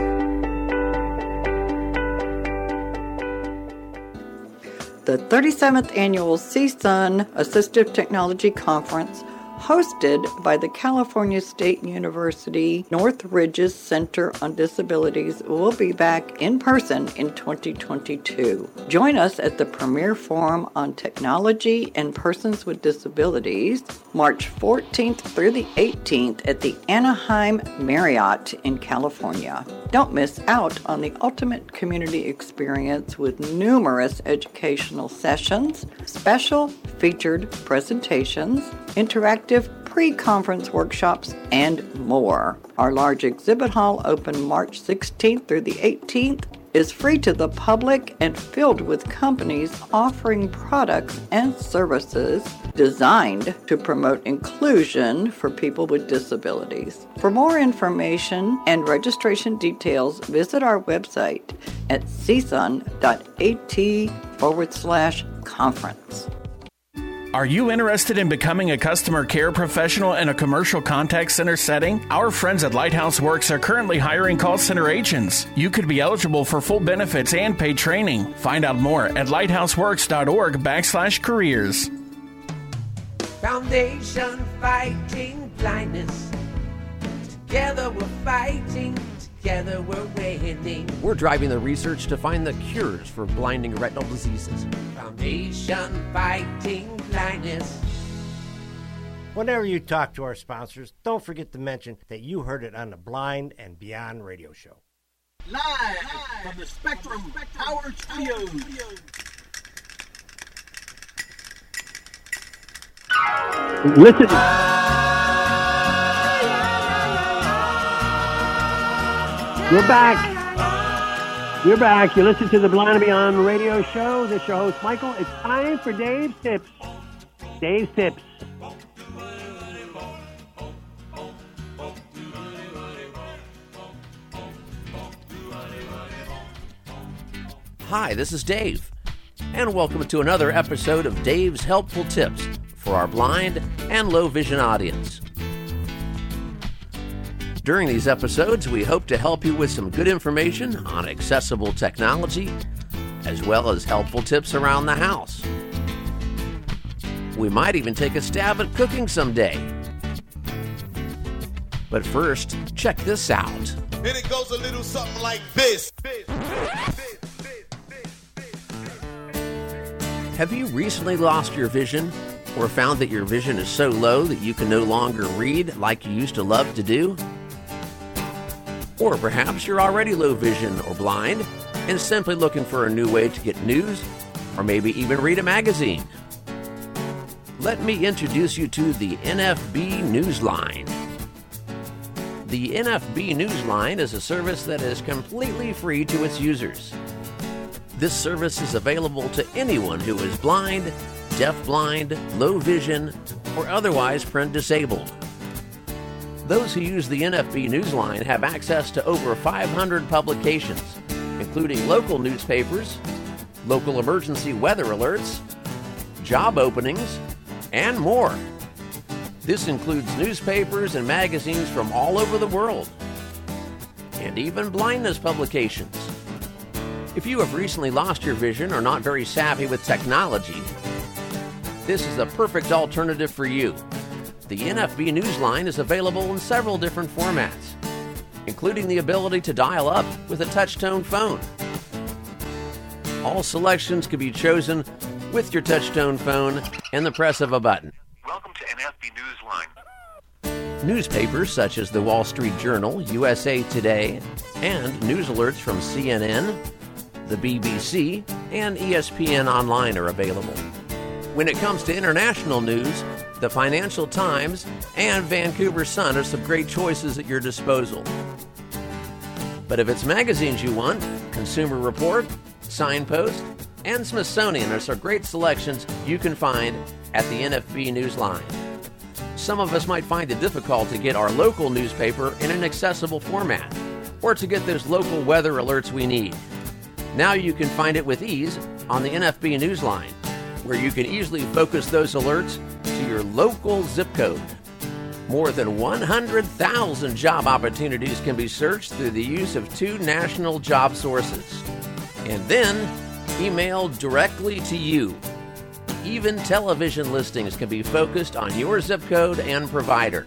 The thirty-seventh Annual C S U N Assistive Technology Conference, hosted by the California State University Northridge's Center on Disabilities, will be back in person in twenty twenty-two. Join us at the Premier Forum on Technology and Persons with Disabilities, March fourteenth through the eighteenth at the Anaheim Marriott in California. Don't miss out on the ultimate community experience with numerous educational sessions, special featured presentations, interactive pre-conference workshops, and more. Our large exhibit hall, open March sixteenth through the eighteenth, is free to the public and filled with companies offering products and services designed to promote inclusion for people with disabilities. For more information and registration details, visit our website at csun.at forward slash conference. Are you interested in becoming a customer care professional in a commercial contact center setting? Our friends at Lighthouse Works are currently hiring call center agents. You could be eligible for full benefits and paid training. Find out more at lighthouseworks.org backslash careers. Foundation Fighting Blindness. Together we're fighting. Together we're winning. We're driving the research to find the cures for blinding retinal diseases. Foundation Fighting Blindness. Whenever you talk to our sponsors, don't forget to mention that you heard it on the Blind and Beyond radio show. Live from the Spectrum Power Studios. Listen. We're back. We're back. You listen to the Blind and Beyond radio show. This is your host, Michael. It's time for Dave's Tips. Dave's Tips. Hi, this is Dave, and welcome to another episode of Dave's Helpful Tips for our blind and low vision audience. During these episodes, we hope to help you with some good information on accessible technology, as well as helpful tips around the house. We might even take a stab at cooking someday. But first, check this out. And it goes a little something like this. Have you recently lost your vision, or found that your vision is so low that you can no longer read like you used to love to do? Or perhaps you're already low vision or blind and simply looking for a new way to get news or maybe even read a magazine. Let me introduce you to the N F B Newsline. The N F B Newsline is a service that is completely free to its users. This service is available to anyone who is blind, deafblind, low vision, or otherwise print disabled. Those who use the N F B Newsline have access to over five hundred publications, including local newspapers, local emergency weather alerts, job openings, and more. This includes newspapers and magazines from all over the world, and even blindness publications. If you have recently lost your vision or not very savvy with technology, this is the perfect alternative for you. The N F B Newsline is available in several different formats, including the ability to dial up with a touch-tone phone. All selections can be chosen with your touch-tone phone and the press of a button. Welcome to N F B Newsline. Newspapers such as the Wall Street Journal, U S A Today, and news alerts from C N N, the B B C, and E S P N Online are available. When it comes to international news, the Financial Times and Vancouver Sun are some great choices at your disposal. But if it's magazines you want, Consumer Report, Signpost, and Smithsonian are some great selections you can find at the N F B Newsline. Some of us might find it difficult to get our local newspaper in an accessible format, or to get those local weather alerts we need. Now you can find it with ease on the N F B Newsline, where you can easily focus those alerts to your local zip code. More than one hundred thousand job opportunities can be searched through the use of two national job sources, and then emailed directly to you. Even television listings can be focused on your zip code and provider.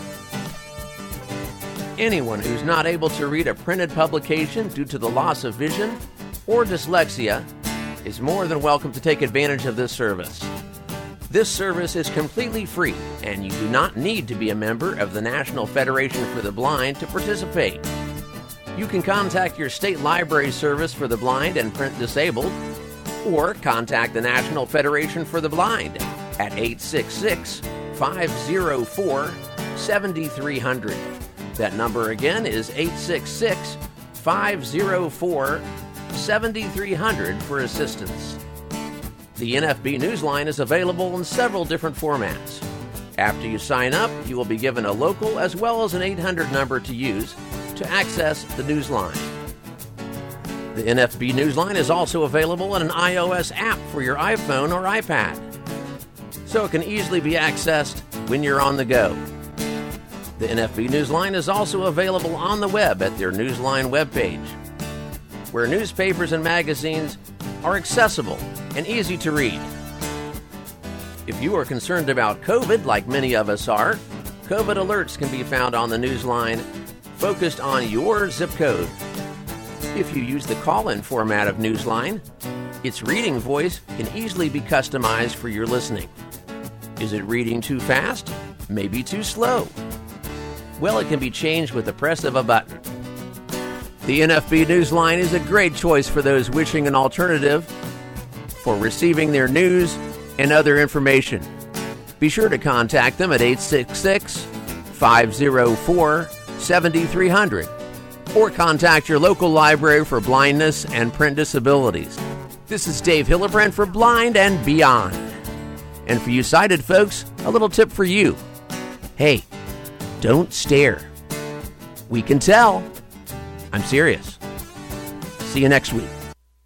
Anyone who's not able to read a printed publication due to the loss of vision or dyslexia is more than welcome to take advantage of this service. This service is completely free, and you do not need to be a member of the National Federation for the Blind to participate. You can contact your state library service for the blind and print disabled, or contact the National Federation for the Blind at eight six six, five oh four, seven three zero zero. That number again is eight six six, five oh four, seven three zero zero for assistance. The N F B Newsline is available in several different formats. After you sign up, you will be given a local as well as an eight hundred number to use to access the Newsline. The N F B Newsline is also available in an iOS app for your iPhone or iPad, so it can easily be accessed when you're on the go. The N F B Newsline is also available on the web at their Newsline webpage, where newspapers and magazines are accessible and easy to read. If you are concerned about COVID, like many of us are, COVID alerts can be found on the Newsline, focused on your zip code. If you use the call-in format of Newsline, its reading voice can easily be customized for your listening. Is it reading too fast? Maybe too slow? Well, it can be changed with the press of a button. The N F B Newsline is a great choice for those wishing an alternative for receiving their news and other information. Be sure to contact them at eight six six, five oh four, seven three zero zero. or contact your local library for blindness and print disabilities. This is Dave Hillebrand for Blind and Beyond. And for you sighted folks, a little tip for you. Hey, don't stare. We can tell. I'm serious. See you next week.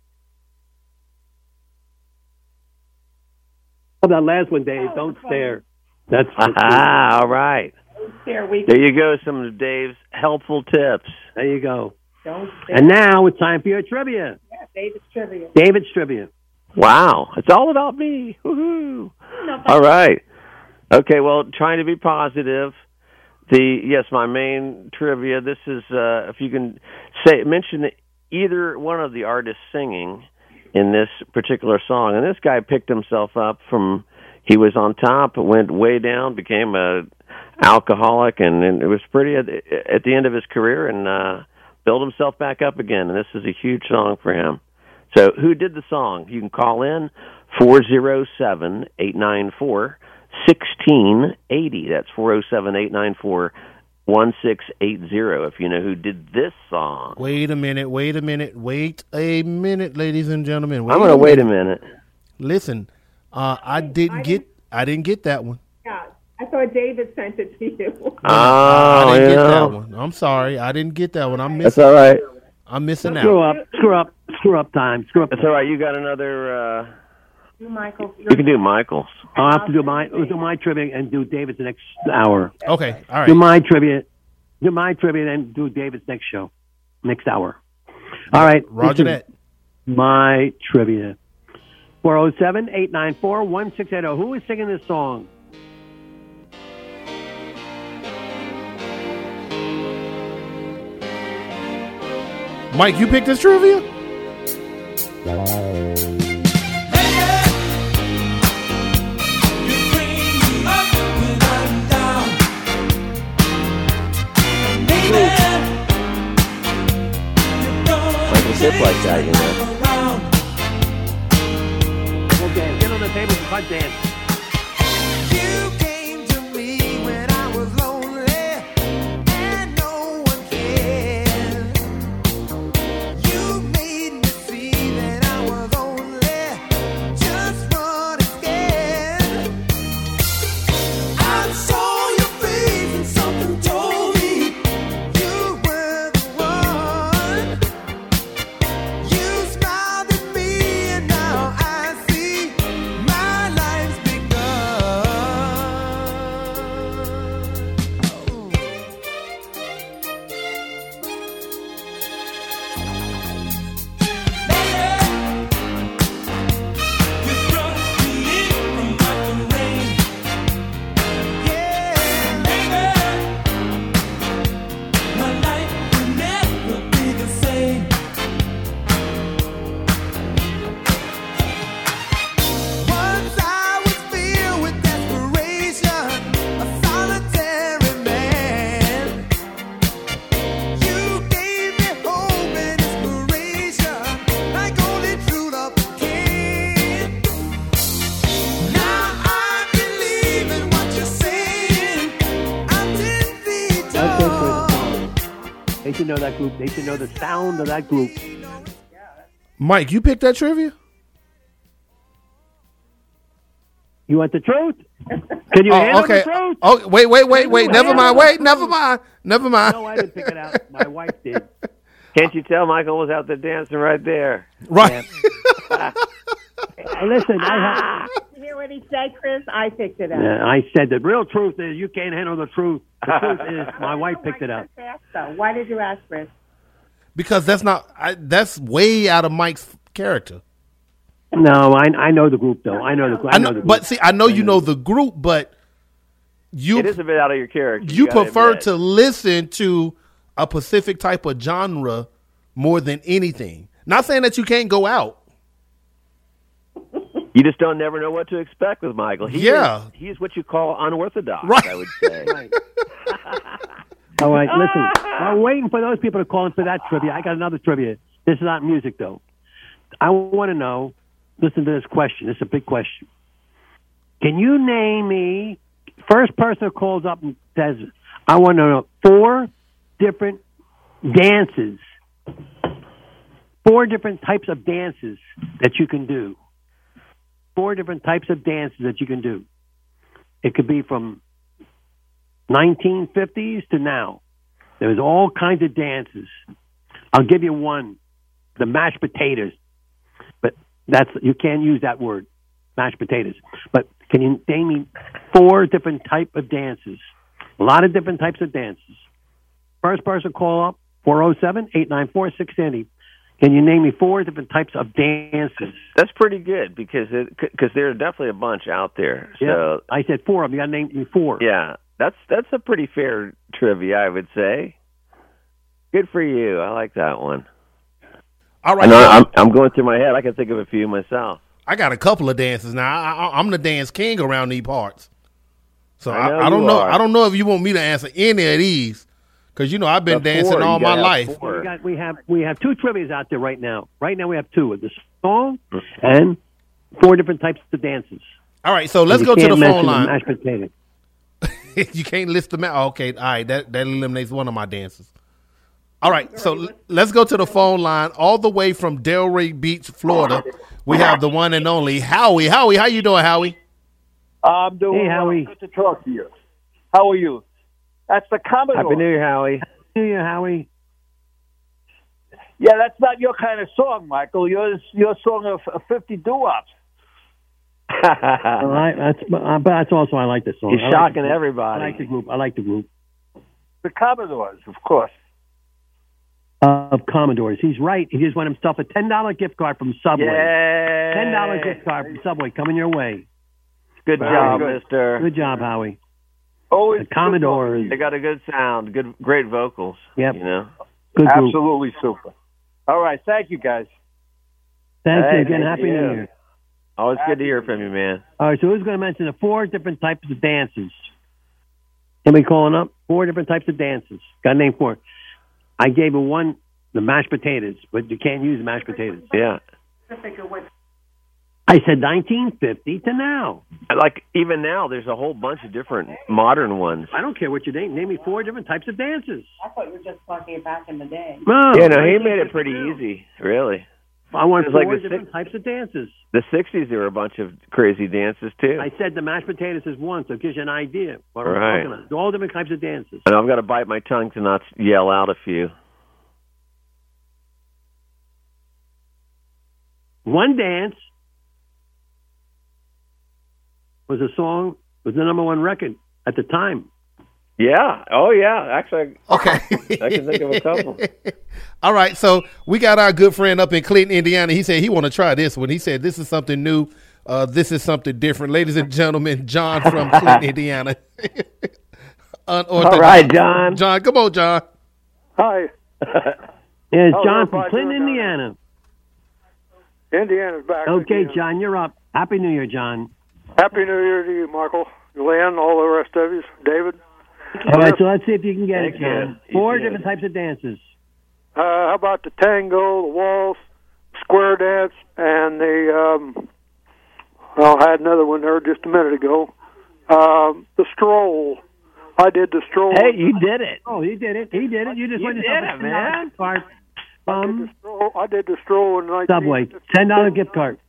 Oh, that last one, Dave. Don't stare. That's ah, all right. There we There you go. Some of Dave's helpful tips. There you go. Don't stare. And now it's time for your trivia. Yeah, David's trivia. David's trivia. Wow, it's all about me. Woohoo! All right. Okay. Well, trying to be positive. The yes, my main trivia. This is uh, if you can say mention either one of the artists singing in this particular song, and this guy picked himself up from he was on top, went way down, became a alcoholic, and, and it was pretty at, at the end of his career, and uh, built himself back up again. And this is a huge song for him. So, who did the song? You can call in four oh seven, eight nine four, one six eight oh. That's four oh seven, eight nine four, one six eight oh if you know who did this song. Wait a minute, wait a minute, wait a minute, ladies and gentlemen. Wait I'm going to wait a minute. Listen, uh, I didn't get I didn't get that one. Yeah, I thought David sent it to you. Oh, I didn't yeah. get that one. I'm sorry, I didn't get that one. I'm missing. That's all right. I'm missing out. Screw up, screw up, screw up time. Screw up. That's all right. You got another. Uh, You, Michael. you can do Michael's. I'll have to do my do my trivia and do David's the next hour. Okay, all right. Do my trivia, do my trivia, and do David's next show, next hour. All right, Roger listen. that. My trivia. four oh seven, eight nine four, one six eight oh. Who is singing this song? Mike, you picked this trivia? Michael Zip like that, you know. We'll dance. Get on the table and punt dance. You came to me when I was lonely and no one cared. You made me see that I was only just running scared. I saw your face and something told me you were the one. You smiled at me and now I see my life's begun. Once I was filled with desperation, a solitary man. You gave me hope and inspiration, like only true love can. Now I believe in what you're saying. I'm ten feet That's it, tall. Chris. They should know that group. They should know the sound of that group. Mike, you picked that trivia? You want the truth? Can you Oh, handle okay. the truth? Oh, wait, wait, wait, wait. You Never handle mind. the Wait, truth? never mind. Never mind. No, I didn't pick it out. My wife did. Can't you tell Michael was out there dancing right there? Right. Hey, listen, I have. You hear what he said, Chris? I picked it up. Yeah, I said the real truth is you can't handle the truth. The truth is my wife picked it up. Fast, though. Why did you ask, Chris? Because that's not. I, that's way out of Mike's character. No, I I know the group though. I know the group. I know, but see, I know you know the group, but you It is a bit out of your character. you gotta prefer admit. to listen to a specific type of genre more than anything. Not saying that you can't go out. You just don't never know what to expect with Michael. He Yeah. is, he is what you call unorthodox, Right. I would say. Right. All right, listen. I'm waiting for those people to call in for that trivia. I got another trivia. This is not music though. I want to know. Listen to this question. This is a big question. Can you name me, first person who calls up and says, I want to know four different dances. Four different types of dances that you can do. Four different types of dances that you can do. It could be from nineteen fifties to now. There's all kinds of dances. I'll give you one. The mashed potatoes. But that's you can't use that word, mashed potatoes. But can you name me four different type of dances? A lot of different types of dances. First person call up, four oh seven, eight nine four, six oh. Can you name me four different types of dances? That's pretty good because because there are definitely a bunch out there. So yeah, I said four of them. You got to name me four. Yeah, that's that's a pretty fair trivia, I would say. Good for you. I like that one. All right, I'm, I'm going through my head. I can think of a few myself. I got a couple of dances now. I, I, I'm the dance king around these parts. So I, know I, I don't you know. are. I don't know if you want me to answer any of these because you know I've been The dancing four, all you my gotta have life. four. We, got, we have we have two trivias out there right now. Right now we have two: the song and four different types of dances. All right, so let's You go to can't the mention phone line. mashed potato. You can't list them out. Okay, all right, that that eliminates one of my dances. All right, so l- let's go to the phone line all the way from Delray Beach, Florida. We have the one and only Howie. Howie, how you doing, Howie? I'm doing Hey, well. Howie. Good to talk to you. How are you? That's the Commodore. Happy New Year, Howie. New Year, Howie. Yeah, that's not your kind of song, Michael. Yours, your song of of fifty doo-wops. All right, that's but that's also I like this song. He's I like shocking the group. everybody. I like the group. I like the group The Commodores, of course. of Commodores. He's right. He just won himself a ten dollar gift card from Subway. Yay. Ten dollar gift card from Subway coming your way. Good Very job, good. mister. Good job, Howie. Always The Commodores. They got a good sound, good, great vocals. Yep. You know. Good group. Absolutely super. All right, thank you, guys. Thank Hey, you again. thank Happy you. New Year. Always good to hear from you, man. All right, so who's going to mention the four different types of dances? Anybody calling up? Four different types of dances. Got to name four. I gave her one, the mashed potatoes, but you can't use the mashed potatoes. Yeah. I said nineteen fifty to now. Like even now, there's a whole bunch of different modern ones. I don't care what you name. Name me four different types of dances. I thought you were just talking back in the day. No, Yeah, no, he made it nineteen fifty pretty now. easy, really. I want It's four like the different six- types of dances. The sixties, there were a bunch of crazy dances too. I said the mashed potatoes is one, so it gives you an idea what Right. I'm talking about. All different types of dances. And I've got to bite my tongue to not yell out a few. One dance was a song, was the number one record at the time. Yeah. Oh, yeah. Actually, Okay. I can think of a couple. All right, so we got our good friend up in Clinton, Indiana. He said he want to try this one. He said this is something new. Uh, this is something different. Ladies and gentlemen, John from Clinton, Indiana. Unorthodox. All right, John. John, come on, John. Hi. Yeah, it's How's John from everybody Clinton, doing down Indiana. Indiana's back. Okay, again. John, you're up. Happy New Year, John. Happy New Year to you, Michael, Lynn, all the rest of you, David. All right, so let's see if you can get Thank it, you. John. Four Easy. different types of dances. Uh, how about the tango, the waltz, square dance, and the, um, well, I had another one there just a minute ago. Um, the stroll. I did the stroll. Hey, you did it. Oh, he did it. He did it. You just You went did yourself it, a ten dollar man. gift card I did from the stroll, I did the stroll in nineteen Subway. ten dollar gift card.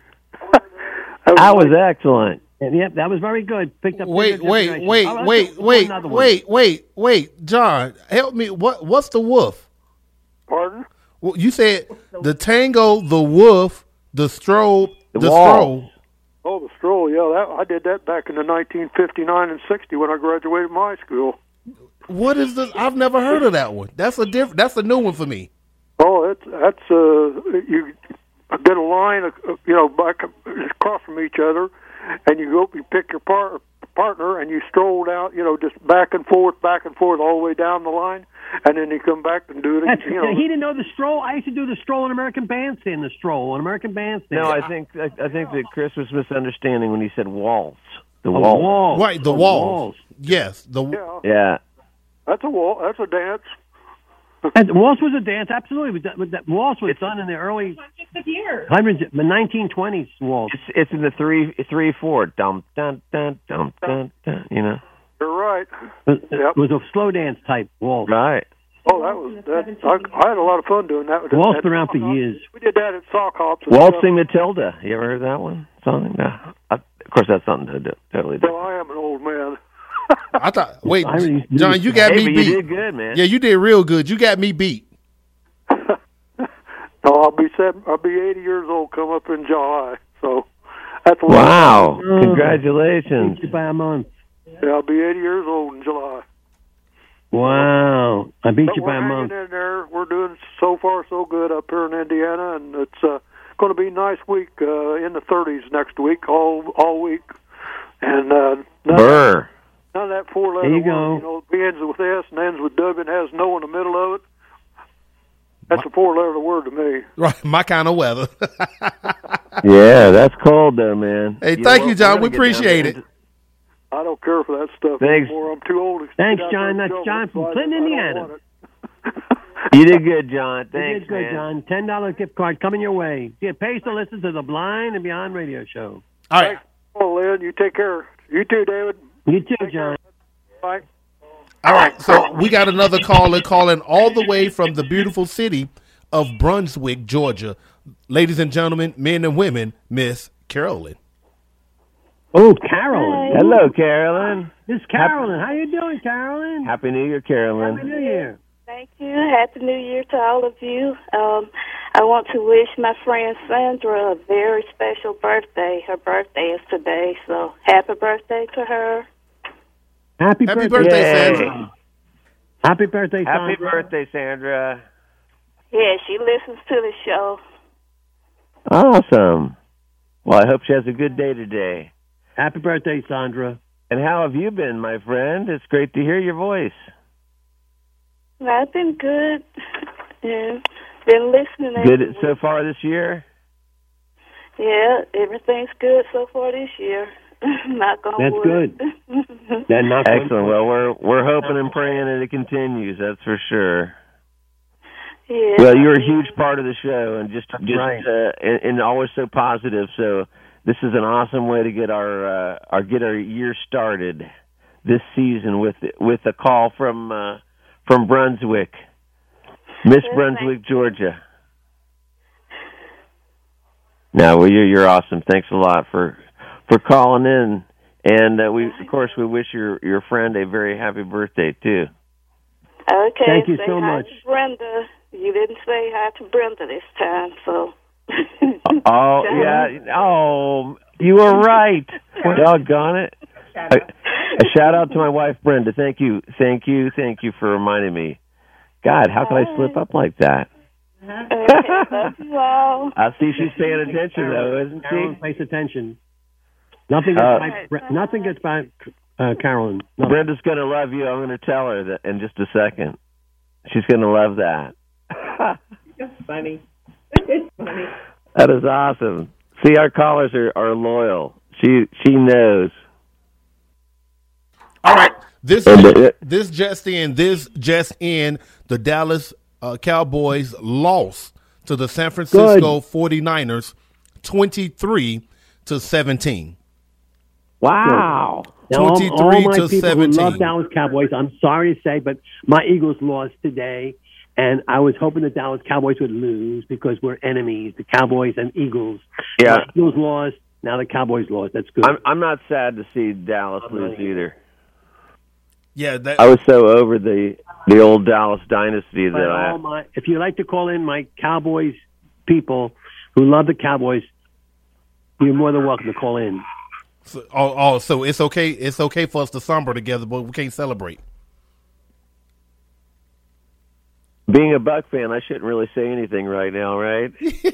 That was excellent. And, yep, that was very good. Picked up. Wait, good wait, consideration. wait, All right, let's wait, do wait, another one. wait, wait, wait. John, help me. What? What's the woof? Pardon? Well, you said the tango, the woof, the stroll, The the, waltz. stroll. Oh, the stroll, yeah. That, I did that back in the nineteen fifty-nine and sixty when I graduated my school. What is this? I've never heard of that one. That's a diff- That's a new one for me. Oh, that's that's uh, you get a line, uh, you know, back across from each other, and you go, you pick your par- partner, and you stroll down, you know, just back and forth, back and forth, all the way down the line, and then you come back and do it. That's, You know, he didn't know the stroll. I used to do the stroll in American Bandstand. The stroll in American Bandstand. No, I think I, I think that Chris was misunderstanding when he said waltz. The A waltz. waltz. Right, the A waltz. waltz. Yes, the yeah, Yeah. that's a wall. That's a dance. And waltz was a dance, absolutely. But that, but that waltz was done in the early hundreds, the nineteen twenties. Waltz. It's it's in the three three four dum dun dun dum dun dun. You know. You're right. It was a slow dance type waltz. Right. Oh, that was that. I, I had a lot of fun doing that. Waltzed around for years. We did that at sock hops. and Waltzing Matilda. You ever heard that one? Song? No. I, of course, that's something to do. Totally stuff. Well, I am an old man. I thought. Wait, John, you got hey, me but beat. You did good, man. Yeah, you did real good. You got me beat. No, I'll be seven, I'll be eighty years old come up in July. So that's a wow! Lot Congratulations. Beat you by a month. Yeah, I'll be eighty years old in July. Wow! I beat but you by a month. We're hanging in there. We're doing so far so good up here in Indiana, and it's uh, going to be a nice week uh, in the thirties next week, all all week. And uh, none, Burr. Of, none of that four letter there you word. Go. You know, it begins with S and ends with W and has no in the middle of it. That's a four letter word to me. Right, my kind of weather. Yeah, that's cold though, man. Hey, you thank know, you, John. We appreciate it. I don't care for that stuff Thanks. anymore. I'm too old to Thanks, get out John. there That's and John from jump, Clinton, so I don't Indiana. want it. You did good, John. Thanks, you did good, man. John. ten dollar gift card coming your way. Get pays to listen to the Blind and Beyond radio show. All right. Oh, Lynn, you take care. You too, David. You too, John. Bye. All right, so we got another caller calling all the way from the beautiful city of Brunswick, Georgia. Ladies and gentlemen, men and women, Miss Carolyn. Oh, Carolyn. Hi. Hello, Carolyn. This is Carolyn. How you doing, Carolyn? Happy New Year, Carolyn. Happy New Year. Thank you. Happy New Year to all of you. Um, I want to wish my friend Sandra a very special birthday. Her birthday is today, so happy birthday to her. Happy, Happy birthday, birthday, Yay. Sandra. Happy birthday, Happy Sandra. birthday, Sandra. Yeah, she listens to the show. Awesome. Well, I hope she has a good day today. Happy birthday, Sandra. And how have you been, my friend? It's great to hear your voice. I've been good. Yeah, been listening. Good every so week. far this year? Yeah, everything's good so far this year. Knock on That's wood. good. That knock on Excellent. wood. Well, we're we're hoping and praying that it continues. That's for sure. Yeah. Well, you're a huge part of the show, and just just right. uh, and, and always so positive. So this is an awesome way to get our uh, our get our year started this season with with a call from uh, from Brunswick, Miss Yes, Brunswick, Georgia. No, well, you're you're awesome. Thanks a lot for for calling in, and uh, we of course we wish your your friend a very happy birthday too. Okay. Thank you say so hi much. to Brenda. You didn't say hi to Brenda this time, so. Oh yeah! Oh, you were right. Doggone it! A, a shout out to my wife Brenda. Thank you, thank you, thank you for reminding me. God, how can I slip up like that? Okay, love you all. I see she's paying attention though, isn't Carolyn she? pays attention. Nothing gets Uh, by. Nothing gets by. Uh, Carolyn. Nothing. Brenda's gonna love you. I'm gonna tell her that in just a second. She's gonna love that. That's funny. It's funny. That is awesome. See, our callers are, are loyal. She she knows. All right, this And, uh, this just in, this just in, the Dallas uh, Cowboys lost to the San Francisco forty-niners twenty-three to seventeen. Wow. Now, all, all twenty-three my to people who love seventeen. Dallas Cowboys, I'm sorry to say, but my Eagles lost today, and I was hoping the Dallas Cowboys would lose because we're enemies, the Cowboys and Eagles. Yeah. The Eagles lost. Now the Cowboys lost. That's good. I'm I'm not sad to see Dallas lose either. Yeah, that, I was so over the the old Dallas dynasty But that I, all my, if you like to call in my Cowboys people who love the Cowboys, you're more than welcome to call in. So, oh, oh, so it's okay. It's okay for us to somber together, but we can't celebrate. being a Buck fan, I shouldn't really say anything right now, right?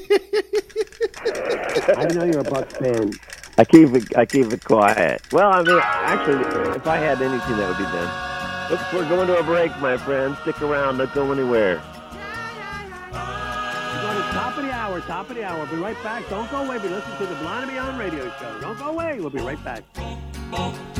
I know you're a Bucks fan. I keep it. I keep it quiet. Well, I mean, actually, if I had anything, that would be them. Look, we're going to a break, my friends. Stick around. Don't go anywhere. We're going to top of the hour. Top of the hour. We'll be right back. Don't go away. Be listening to the Blind and Beyond radio show. Don't go away. We'll be right back.